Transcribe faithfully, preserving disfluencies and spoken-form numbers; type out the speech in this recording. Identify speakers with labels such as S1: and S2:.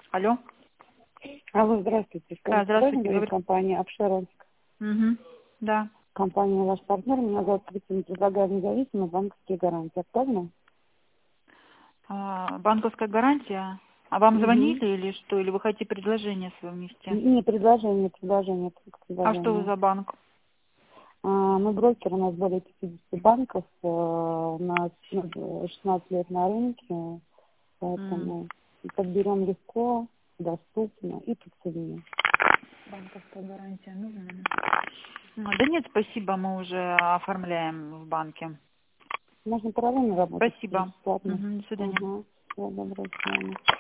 S1: Алло.
S2: Алло, здравствуйте.
S1: Да, здравствуйте.
S2: Говорит компания Обширонск.
S1: Угу. Да.
S2: Компания ваш партнер. Меня зовут Кристина. Предлагаю независимые банковские гарантии. Актуально?
S1: А, банковская гарантия. А вам
S2: Угу.
S1: звонили или что? Или вы хотите предложение свое внести?
S2: Не, предложение, предложение, только
S1: А что вы
S2: предложение.
S1: за банк?
S2: А, мы брокер, у нас более пятидесяти банков, э, у нас ну, шестнадцать лет на рынке,
S1: М.
S2: поэтому подберем легко, доступно и по цене.
S1: Банковская гарантия нужна? А, Да нет, спасибо, мы уже оформляем в банке.
S2: Можно параллельно работать,
S1: Спасибо.
S2: бесплатно.
S1: Угу, до свидания.
S2: Ага, всего доброго, до свидания.